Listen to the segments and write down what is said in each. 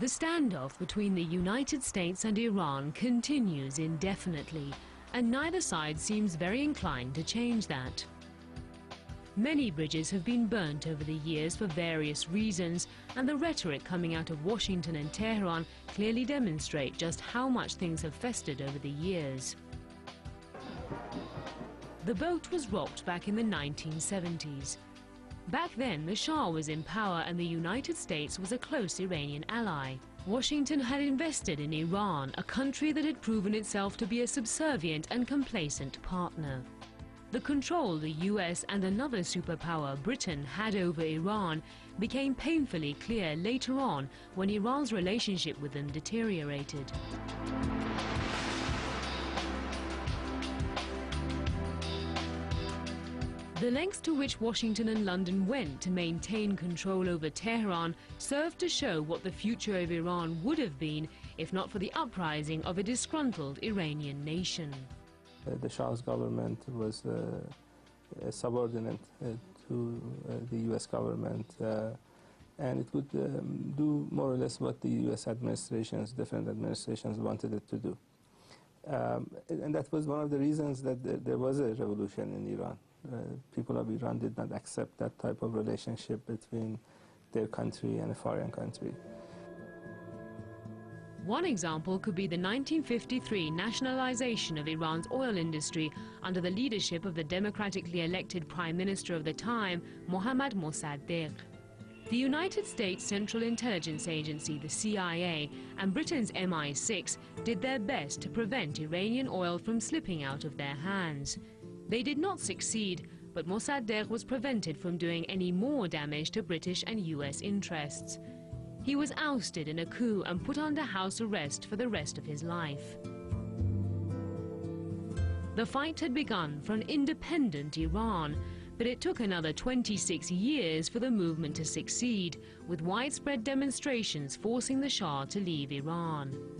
The standoff between the United States and Iran continues indefinitely, and neither side seems very inclined to change that. Many bridges have been burnt over the years for various reasons, and the rhetoric coming out of Washington and Tehran clearly demonstrate just how much things have festered over the years. The boat was rocked back in the 1970s. Back then, the Shah was in power and the United States was a close Iranian ally. Washington had invested in Iran, a country that had proven itself to be a subservient and complacent partner. The control the US and another superpower, Britain, had over Iran became painfully clear later on when Iran's relationship with them deteriorated. The lengths to which Washington and London went to maintain control over Tehran served to show what the future of Iran would have been if not for the uprising of a disgruntled Iranian nation. The Shah's government was subordinate to the US government, and it would do more or less what the US administrations, different administrations, wanted it to do. And that was one of the reasons that there was a revolution in Iran. People of Iran did not accept that type of relationship between their country and a foreign country. One example could be the 1953 nationalization of Iran's oil industry under the leadership of the democratically elected Prime Minister of the time, Mohammad Mossadegh. The United States Central Intelligence Agency, the CIA, and Britain's MI6 did their best to prevent Iranian oil from slipping out of their hands. They did not succeed, but Mossadegh was prevented from doing any more damage to British and US interests. He was ousted in a coup and put under house arrest for the rest of his life. The fight had begun for an independent Iran, but it took another 26 years for the movement to succeed, with widespread demonstrations forcing the Shah to leave Iran.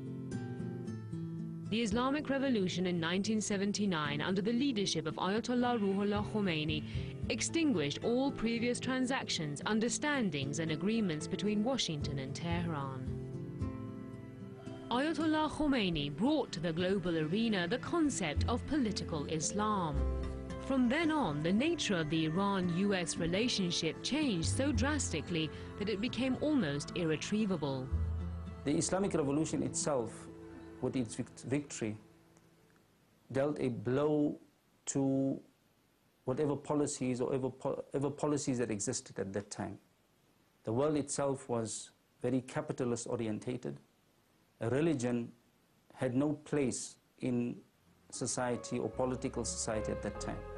The Islamic Revolution in 1979, under the leadership of Ayatollah Ruhollah Khomeini, extinguished all previous transactions, understandings and agreements between Washington and Tehran. Ayatollah Khomeini brought to the global arena the concept of political Islam. From then on, the nature of the Iran-US relationship changed so drastically that it became almost irretrievable. The Islamic Revolution itself, with its victory, dealt a blow to whatever policies or ever policies that existed at that time. The world itself was very capitalist orientated. A religion had no place in society or political society at that time.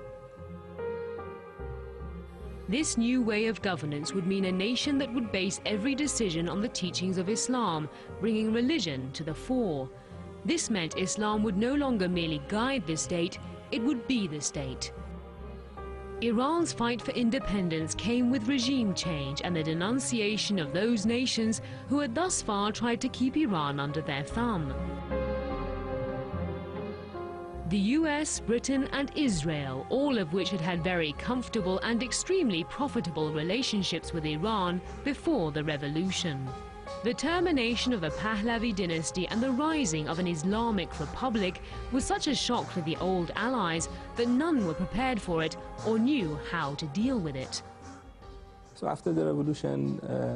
This new way of governance would mean a nation that would base every decision on the teachings of Islam, bringing religion to the fore. This meant Islam would no longer merely guide the state, it would be the state. Iran's fight for independence came with regime change and the denunciation of those nations who had thus far tried to keep Iran under their thumb. The US, Britain and Israel, all of which had had very comfortable and extremely profitable relationships with Iran before the revolution. The termination of the Pahlavi dynasty and the rising of an Islamic republic was such a shock to the old allies that none were prepared for it or knew how to deal with it. So after the revolution,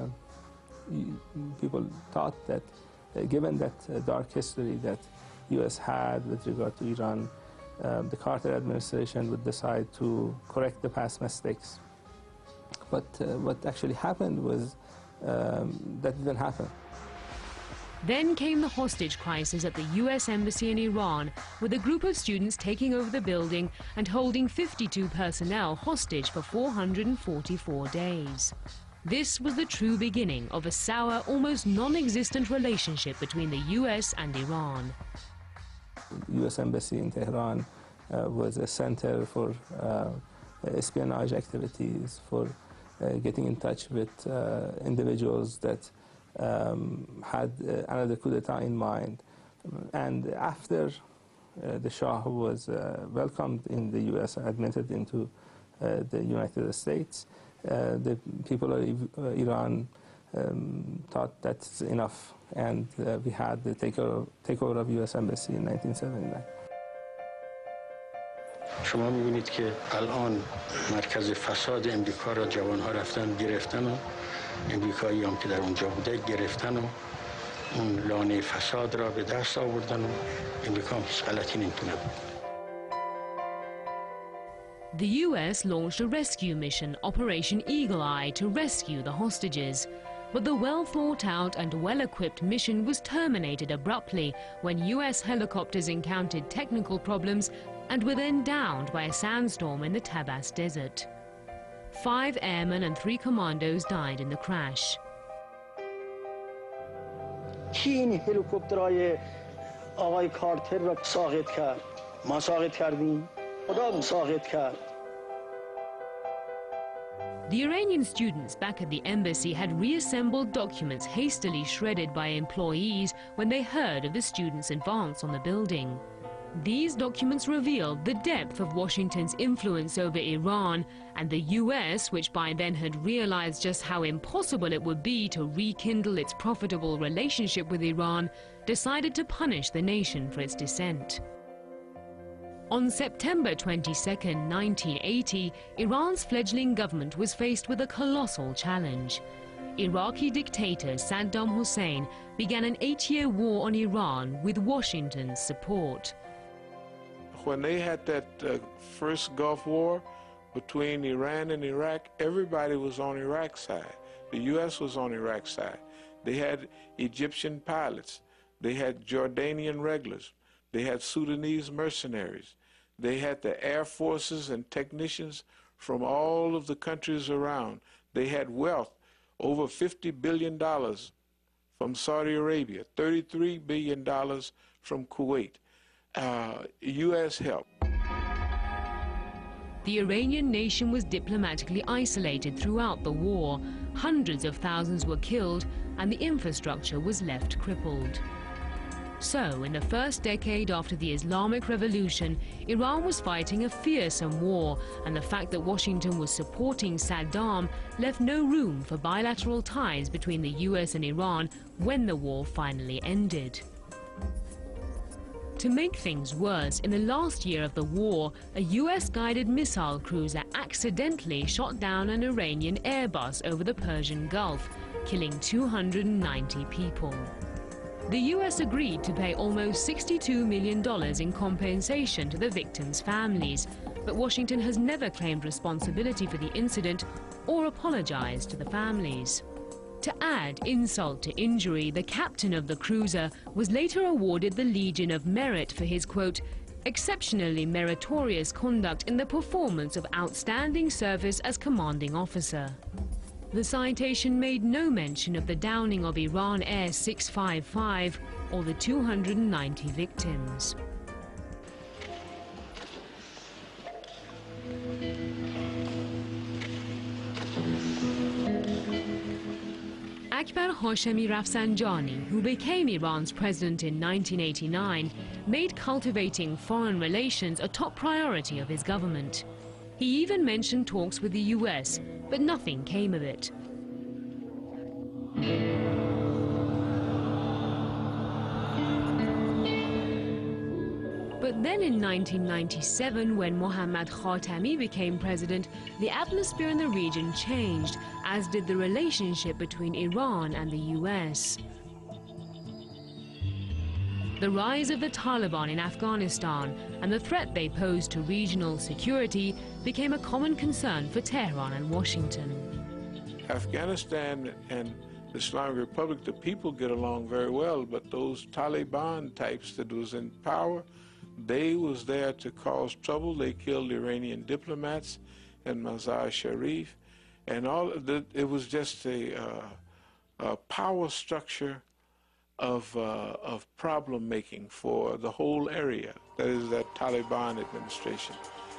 people thought that given that dark history that US had with regard to Iran, the Carter administration would decide to correct the past mistakes. But what actually happened was that didn't happen. Then came the hostage crisis at the US Embassy in Iran, with a group of students taking over the building and holding 52 personnel hostage for 444 days. This was the true beginning of a sour, almost non-existent relationship between the US and Iran. The US Embassy in Tehran was a center for espionage activities, for getting in touch with individuals that had another coup d'etat in mind. And after the Shah was welcomed in the US, admitted into the United States, the people of Iran thought that's enough, and we had the takeover of U.S. Embassy in 1979. شما می‌بینید که الان مرکز فساد امریکا را جوان‌ها رفتن گرفتن و امریکایی‌ها که در اونجا بوده گرفتن و اون لانه فساد را به دست آوردن و امریکا هم هیچ غلطی نمی‌تونه بکنه. The US launched a rescue mission, Operation Eagle Eye, to rescue the hostages. But the well-thought-out and well-equipped mission was terminated abruptly when US helicopters encountered technical problems and were then downed by a sandstorm in the Tabas Desert. 5 airmen and 3 commandos died in the crash. کی این هلیکوپترهای آقای کارتر را ساقط کرد؟ ما ساقط کردیم؟ خدا ساقط کرد. The Iranian students back at the embassy had reassembled documents hastily shredded by employees when they heard of the students' advance on the building. These documents revealed the depth of Washington's influence over Iran, and the US, which by then had realized just how impossible it would be to rekindle its profitable relationship with Iran, decided to punish the nation for its dissent. On September 22, 1980, Iran's fledgling government was faced with a colossal challenge. Iraqi dictator Saddam Hussein began an 8-year war on Iran with Washington's support. When they had that first Gulf War between Iran and Iraq, everybody was on Iraq's side. The U.S. was on Iraq's side. They had Egyptian pilots. They had Jordanian regulars. They had Sudanese mercenaries. They had the air forces and technicians from all of the countries around. They had wealth, over $50 billion from Saudi Arabia, $33 billion from Kuwait. U.S. help. The Iranian nation was diplomatically isolated throughout the war. Hundreds of thousands were killed, and the infrastructure was left crippled. So, in the first decade after the Islamic Revolution, Iran was fighting a fearsome war, and the fact that Washington was supporting Saddam left no room for bilateral ties between the US and Iran when the war finally ended. To make things worse, in the last year of the war, a US-guided missile cruiser accidentally shot down an Iranian Airbus over the Persian Gulf, killing 290 people. The US agreed to pay almost $62 million in compensation to the victims' families, but Washington has never claimed responsibility for the incident or apologized to the families. To add insult to injury, the captain of the cruiser was later awarded the Legion of Merit for his, quote, exceptionally meritorious conduct in the performance of outstanding service as commanding officer. The citation made no mention of the downing of Iran Air 655 or the 290 victims. Akbar Hashemi Rafsanjani, who became Iran's president in 1989, made cultivating foreign relations a top priority of his government. He even mentioned talks with the US, but nothing came of it. But then in 1997, when Mohammad Khatami became president, the atmosphere in the region changed, as did the relationship between Iran and the US. The rise of the Taliban in Afghanistan and the threat they posed to regional security became a common concern for Tehran and Washington. Afghanistan and the Islamic Republic, the people get along very well, but those Taliban types that was in power, they was there to cause trouble. They killed Iranian diplomats in Mazar Sharif, and all that. It was just a power structure of problem making for the whole area. That is that Taliban administration.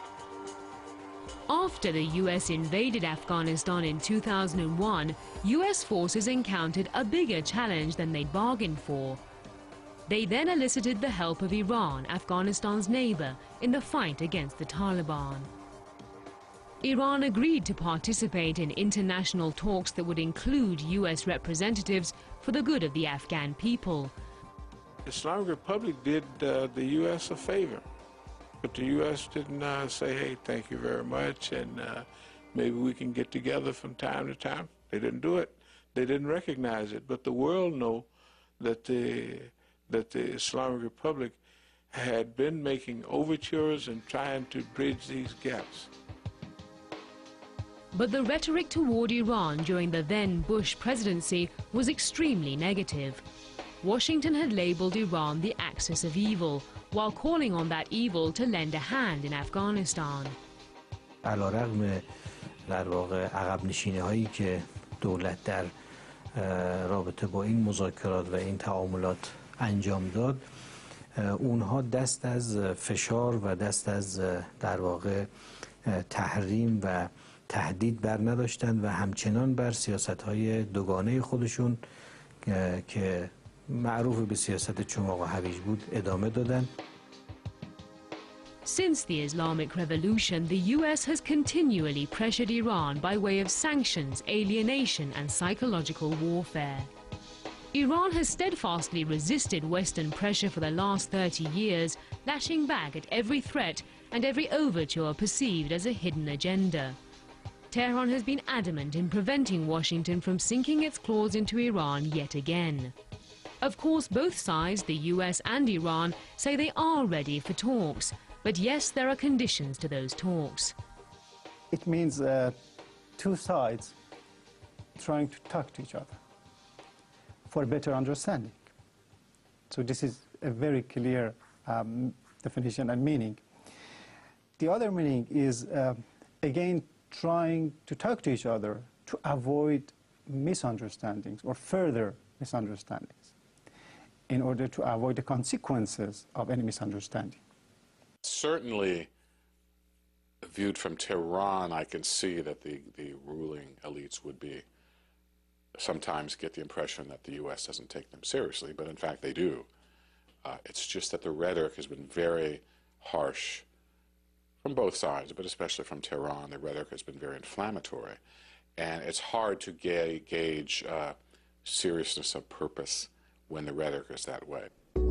After the US invaded Afghanistan in 2001, US forces encountered a bigger challenge than they'd bargained for. They then elicited the help of Iran, Afghanistan's neighbor, in the fight against the Taliban. Iran agreed to participate in international talks that would include US representatives for the good of the Afghan people. The Islamic Republic did the U.S. a favor, but the U.S. didn't say, hey, thank you very much, and maybe we can get together from time to time. They didn't do it. They didn't recognize it. But the world know that the Islamic Republic had been making overtures and trying to bridge these gaps. But the rhetoric toward Iran during the then Bush presidency was extremely negative. Washington had labeled Iran the axis of evil, while calling on that evil to lend a hand in Afghanistan. علیرغم در واقع عقب نشینی هایی که دولت در رابطه با این مذاکرات و این تعاملات انجام داد، اونها دست از فشار و دست از در واقع تحریم و تهدید بر نداشتند و همچنان بر سیاست‌های دوگانه خودشون که معروف به سیاست چماق و هویج بود ادامه دادن. Since the Islamic Revolution, the US has continually pressured Iran by way of sanctions, alienation and psychological warfare. Iran has steadfastly resisted Western pressure for the last 30 years, lashing back at every threat and every overture perceived as a hidden agenda. Tehran has been adamant in preventing Washington from sinking its claws into Iran yet again. Of course, both sides, the US and Iran, say they are ready for talks. But yes, there are conditions to those talks. It means two sides trying to talk to each other for a better understanding. So this is a very clear definition and meaning. The other meaning is, again, trying to talk to each other to avoid misunderstandings or further misunderstandings in order to avoid the consequences of any misunderstanding. Certainly, viewed from Tehran, I can see that the ruling elites would be sometimes get the impression that the U.S. doesn't take them seriously, but in fact they do. It's just that the rhetoric has been very harsh from both sides, but especially from Tehran. The rhetoric has been very inflammatory, and it's hard to gauge seriousness of purpose when the rhetoric is that way.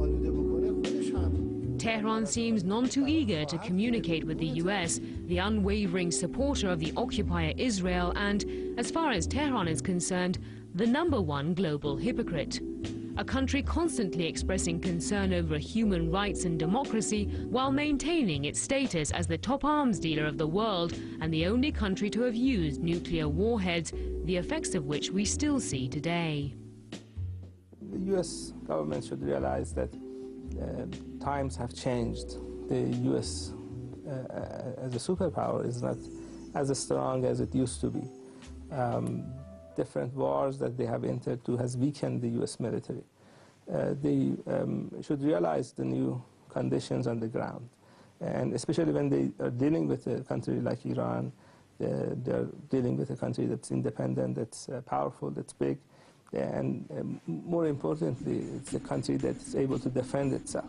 Tehran seems none too eager to communicate with the US, the unwavering supporter of the occupier Israel and, as far as Tehran is concerned, the #1 global hypocrite. A country constantly expressing concern over human rights and democracy while maintaining its status as the top arms dealer of the world and the only country to have used nuclear warheads, the effects of which we still see today. The US government should realize that times have changed. The US as a superpower is not as strong as it used to be. Different wars that they have entered to has weakened the US military. They should realize the new conditions on the ground. And especially when they are dealing with a country like Iran, they're dealing with a country that's independent, that's powerful, that's big. And more importantly, it's a country that's able to defend itself.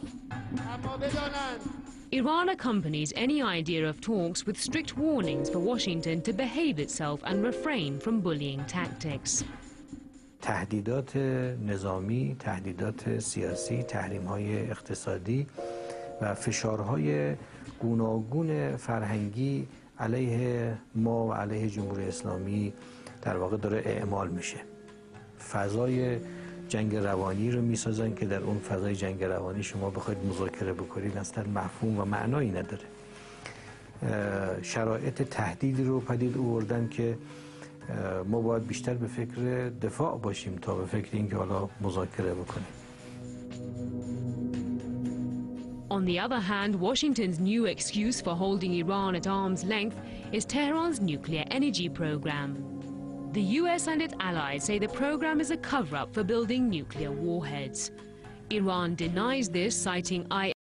Iran accompanies any idea of talks with strict warnings for Washington to behave itself and refrain from bullying tactics. تهدیدات نظامی، تهدیدات سیاسی، تحریم‌های اقتصادی و فشارهای گوناگون فرهنگی علیه ما و علیه جمهوری اسلامی در واقع داره اعمال میشه. فضای جنگ روانی رو میسازن که در اون فضای جنگ روانی شما بخواید مذاکره بکنید اصلا مفهوم و معنایی نداره. شرایط تهدیدی رو پدید آوردن که ما باید بیشتر به فکر دفاع باشیم تا به فکر اینکه حالا مذاکره بکنیم. On the other hand, Washington's new excuse for holding Iran at arm's length is Tehran's nuclear energy program. The US and its allies say the program is a cover-up for building nuclear warheads. Iran denies this, citing